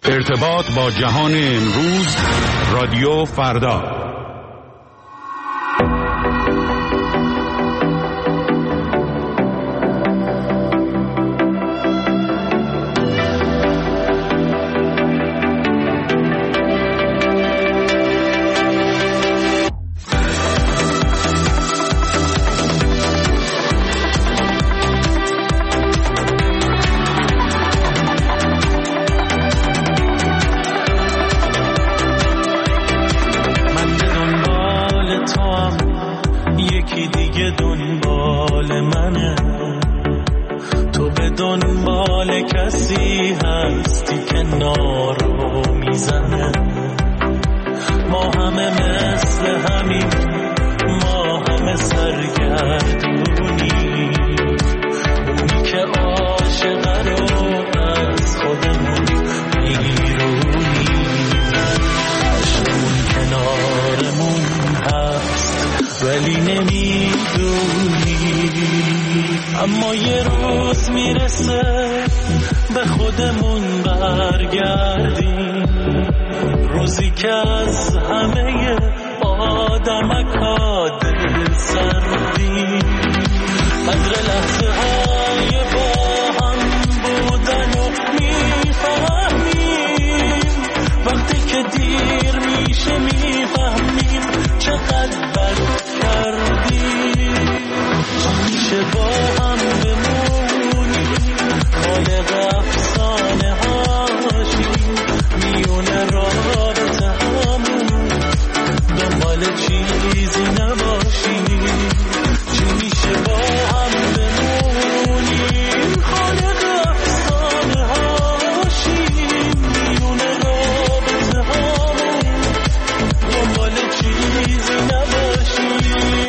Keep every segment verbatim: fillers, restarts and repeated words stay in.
ارتباط با جهان امروز، رادیو فردا. اما یه روز میرسه به خودمون برگردیم، روزی که از همه آدمکا دل سردیم، قدر لحظه های با هم بودن و میفهمیم، وقتی که دیر میشه میفهمیم چقدر بد کردیم. میشه با هم بمونیم، خالق افسانه هاشیم، میونه رابطه همون، دنبال چیزی نباشیم. چی میشه با هم بمونیم، خالق افسانه هاشیم، میونه رابطه همون، دنبال چیزی نباشیم.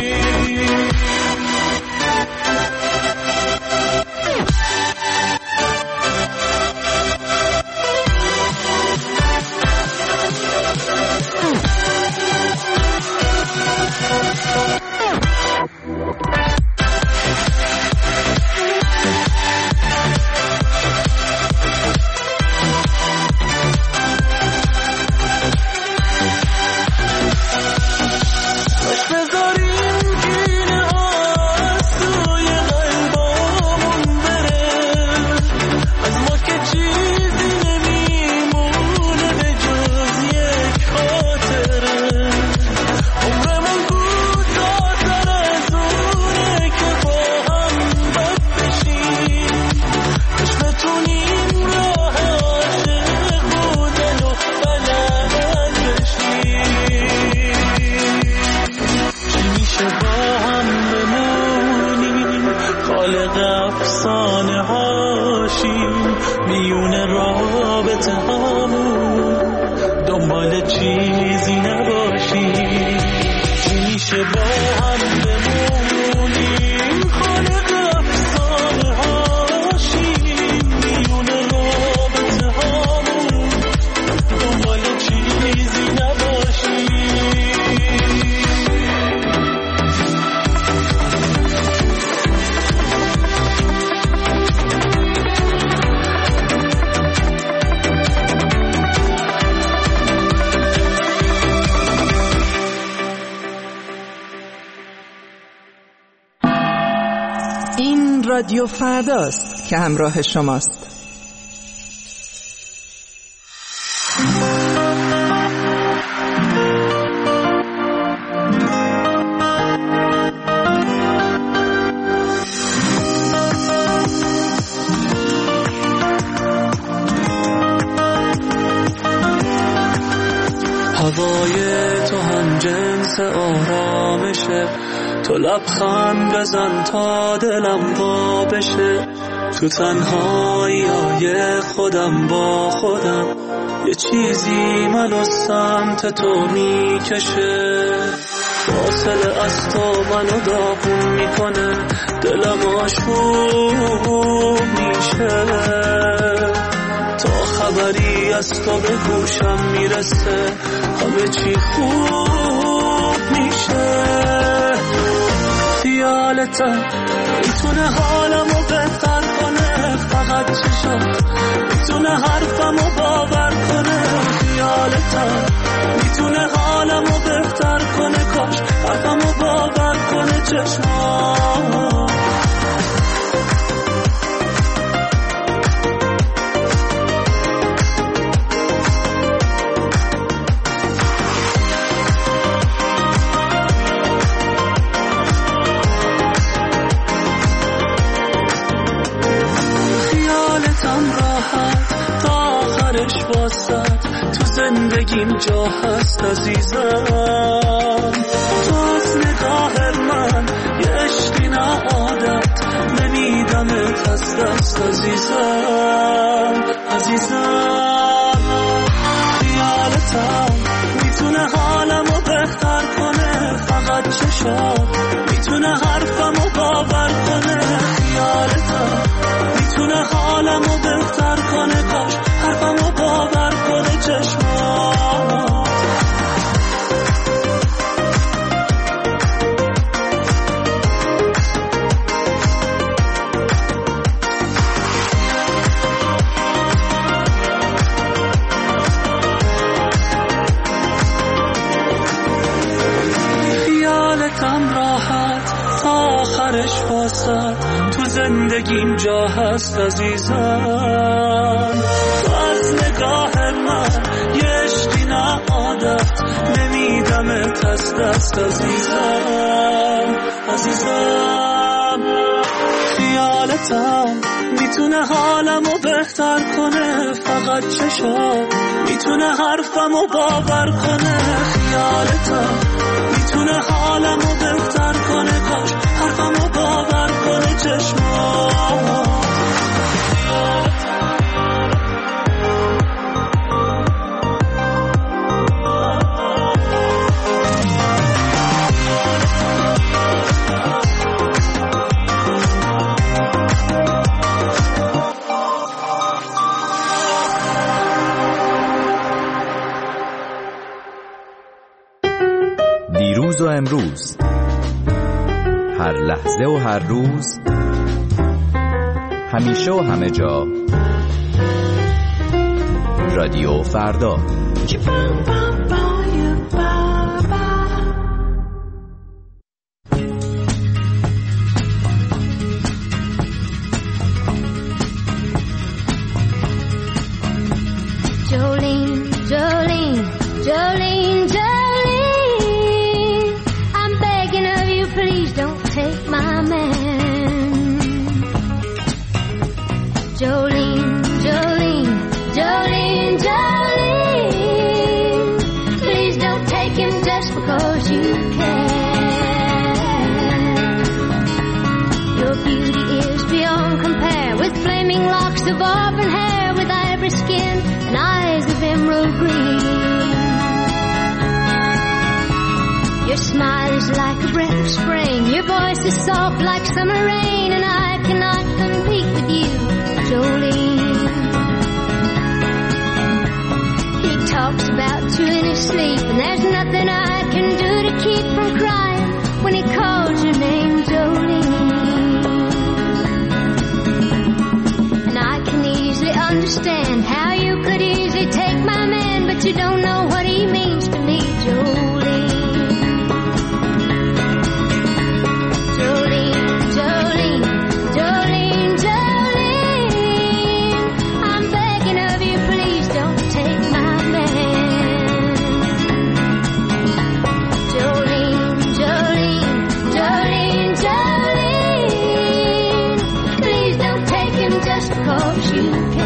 رادیو فرداست که همراه شماست. هوای تو هم جنس آرامشه، تو لبخند بزن تا دلم وا بشه، تو تنهایی های خودم با خودم، یه چیزی منو سمت تو میکشه، فاصله از تو منو داغون میکنه، دلم آشوب میشه، تا خبری از تو به گوشم میرسه همه چی خوب میشه. خیالتم میتونه حالمو بهتر کنه، فقط چشم میتونه حرفمو باور زندگیم جا هست عزیزم. تو از نگاه من یه عشقی نه عادت، نمیدمت از دست عزیزم. عزیزم خیالتم میتونه حالمو بهتر کنه، فقط چشات میتونه حرفمو باور کنه. خیالتم میتونه حالمو بهتر کنه، کاش حرفمو باور کنه چشمات. خیالتم راحت تا آخرش واسد، تو زندگیم جا هست عزیزم. تو از نگاه من یه عشقی نه عادت، نمیدمت از دست عزیزم. عزیزم خیالتم میتونه حالمو بهتر کنه، فقط چشات میتونه حرفمو باور کنه. خیالتم میتونه حالمو بهتر کنه، کاش حرفمو باور کنه چشمات. دیروز و امروز، هر لحظه و هر روز، همیشه و همه جا، رادیو فردا. Jolene, Jolene, Jolene, Jolene, I'm begging of you, please don't take my man. Jolene, Jolene, Jolene, Jolene, please don't take him just because you can. Your beauty is beyond compare, with flaming locks of auburn hair, with ivory skin and eyes of emerald green. Your smile is like a breath of spring, your voice is soft like summer rain, and I cannot compete with you, Jolene. He talks about you in his sleep, and there's nothing I can do to keep from crying when he calls your name, Jolene. And I can easily understand how you could easily take my man, but you don't know what he means to me, Jolene. Jolene, Jolene, Jolene, Jolene, I'm begging of you, please don't take my man. Jolene, Jolene, Jolene, Jolene, please don't take him just because you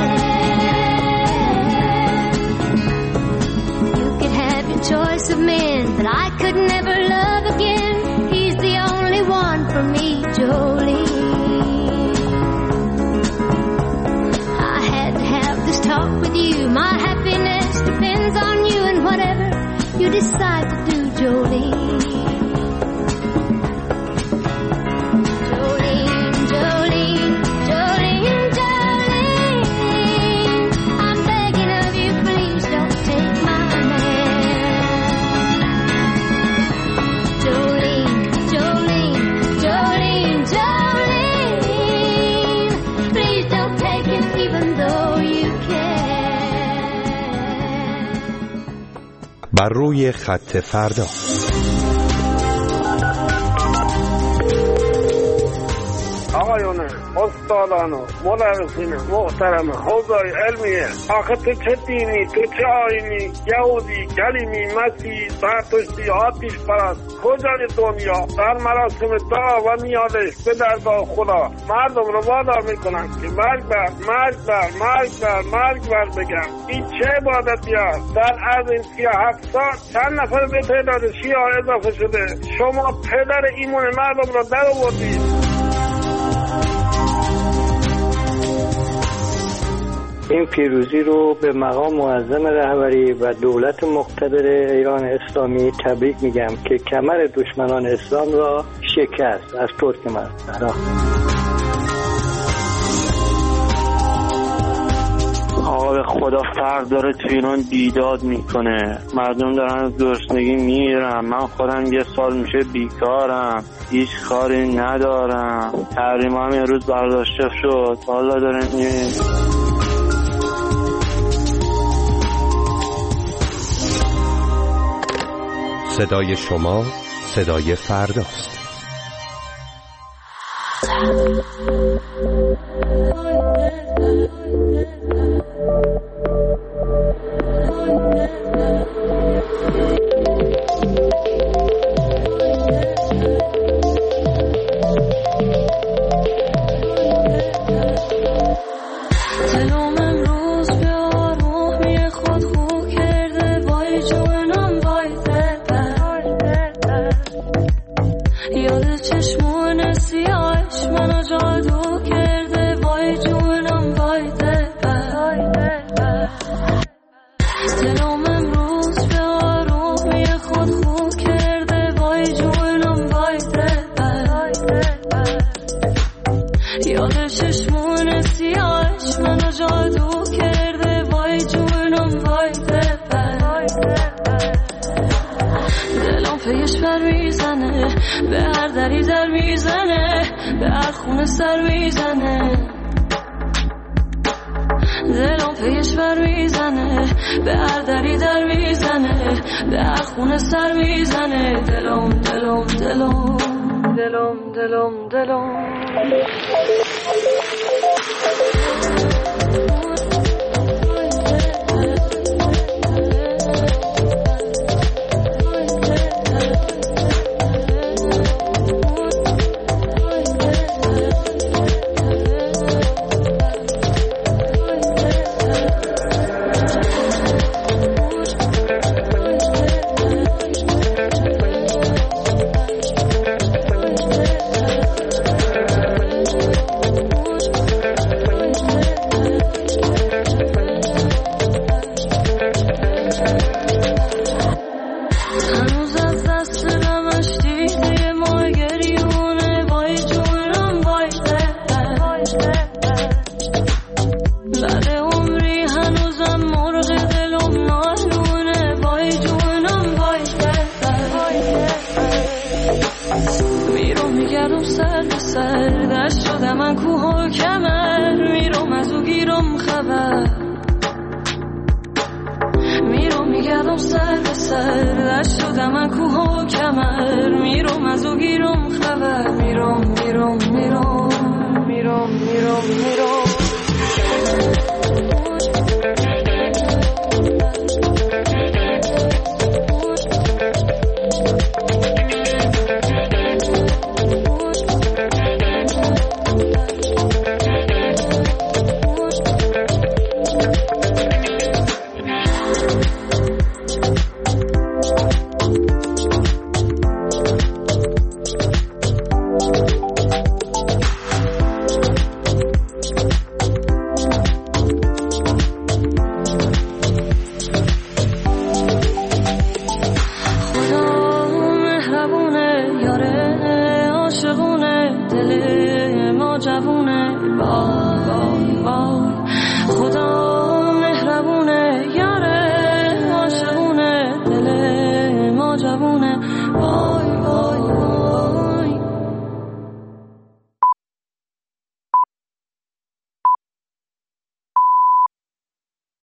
can. You could have your choice of men, but I could never love again. He's the only one for me, Jolene. I had to have this talk with you. My happiness depends on you, and whatever you decide to do, Jolene. Jolene, Jolene, Jolene, Jolene, I'm begging of you, please don't take my man. Jolene, Jolene, Jolene, Jolene, please don't take him even though you can. بر روی خط فردا. آقایون، استادان و مدرسین محترم حوزه‌های علمیه، آخه تو چه دینی، تو چه آیینی، یهودی، کلیمی، مسیحی، زرتشتی، آتش پرست، کجای دنیا در مراسم دعا و نیازش به درگاه خدا مردم رو وادار میکنن که مرگ بر مرگ بر مرگ بر مرگ بر بگن. این چه عبادتی است؟ در از این سی و هفت سال چند نفر به تعداد شیعه اضافه شده؟ شما پدر ایمان مردم رو در آوردید. این پیروزی رو به مقام معظم رهبری و دولت مقتدر ایران اسلامی تبریک میگم که کمر دشمنان اسلام را شکست از ترکمنستان. آقا به خدا فرق داره تو ایران بیداد میکنه، مردم دارن از گرسنگی میرن، من خودم یه سال میشه بیکارم، هیچ کاری ندارم، تحریم هم یه روز برداشته شد، حالا دارن میرین. صدای شما صدای فرداست. خبر میرم میرم میرم میرم میرم میرم